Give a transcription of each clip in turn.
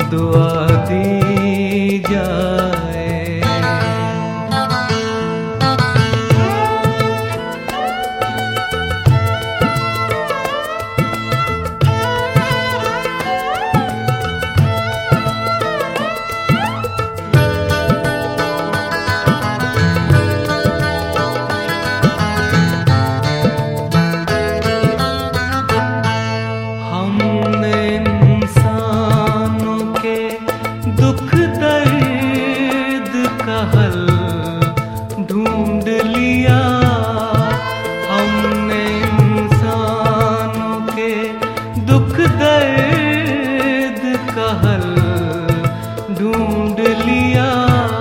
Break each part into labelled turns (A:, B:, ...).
A: दुआ दी जाए। दुख दर्द का हल ढूंढ लिया हमने, इंसानों के दुख दर्द का हल ढूंढ लिया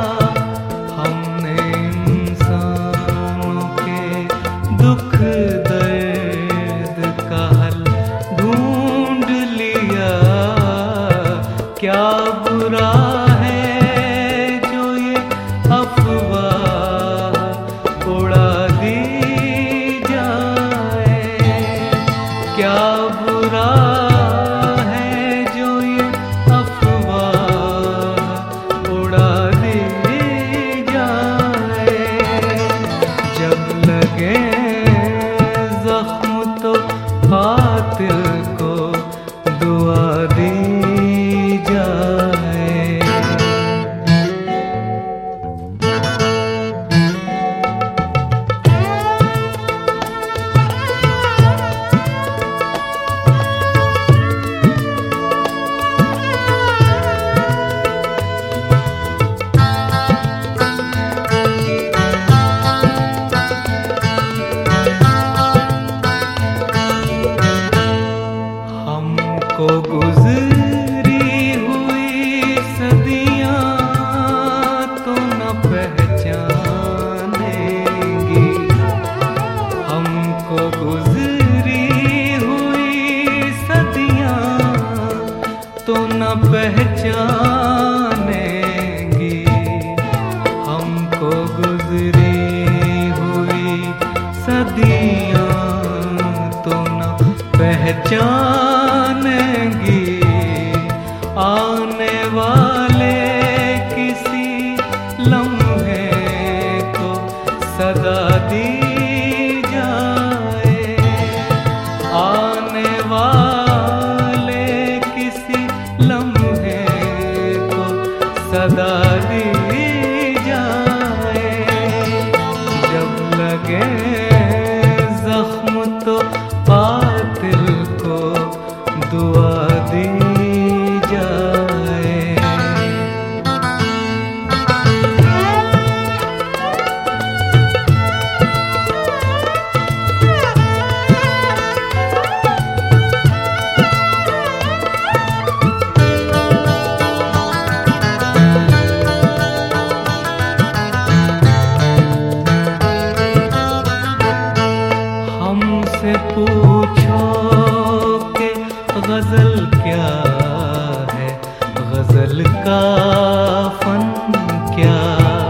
A: हमने, इंसानों के दुख दर्द का हल ढूंढ लिया। क्या बुरा है जो ये अफवाह उड़ा दी जाए, क्या बुरा है जो ये अफवाह उड़ा दी जाए। जब लगे जख्म तो कातिल को दुआ दी जाए। हमको गुजरी हुई सदियां तो न पहचानेंगी, हमको गुजरी हुई सदियां तो न पहचानेंगी, हमको गुजरी हुई सदियां तो न पहचानेंगी। आने वाले किसी लम्हे को सदा दी जाए, आने वाले किसी लम्हे को सदा दी जाए। जब लगे जख्म तो कातिल को दुआ दी जाए। हमसे पूछो कि गजल क्या है, गजल का फन क्या।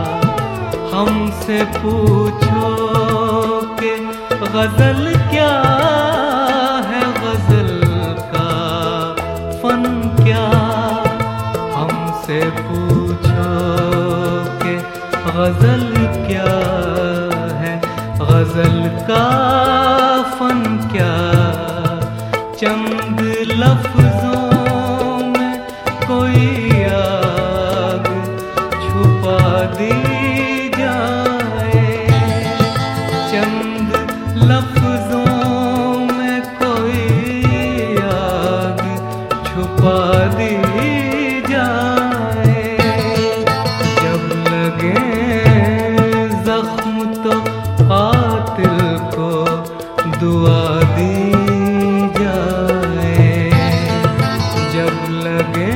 A: हमसे पूछो कि गजल क्या है, गजल का फन क्या। हमसे पूछो कि गजल क्या है, गजल का फन क्या। चंद लफ्जों में कोई आग छुपा दी जाए, चंद लफ्जों में कोई आग छुपा दी जाए। जब लगे जख्म तो कातिल को दुआ दी जाए। जब लगे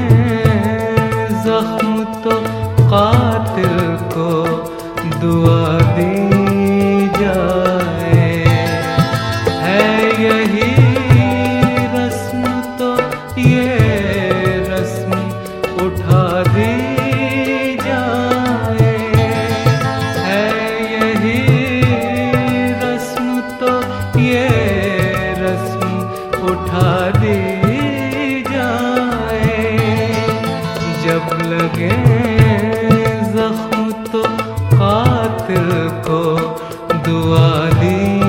A: जख्म तो कातिल को दुआ दी जाए। है यही रस्म तो ये रस्म उठा दी जाए। है यही रस्म तो ये रस्म उठा दी जाए। लगे जख्म तो कातिल को दुआ दी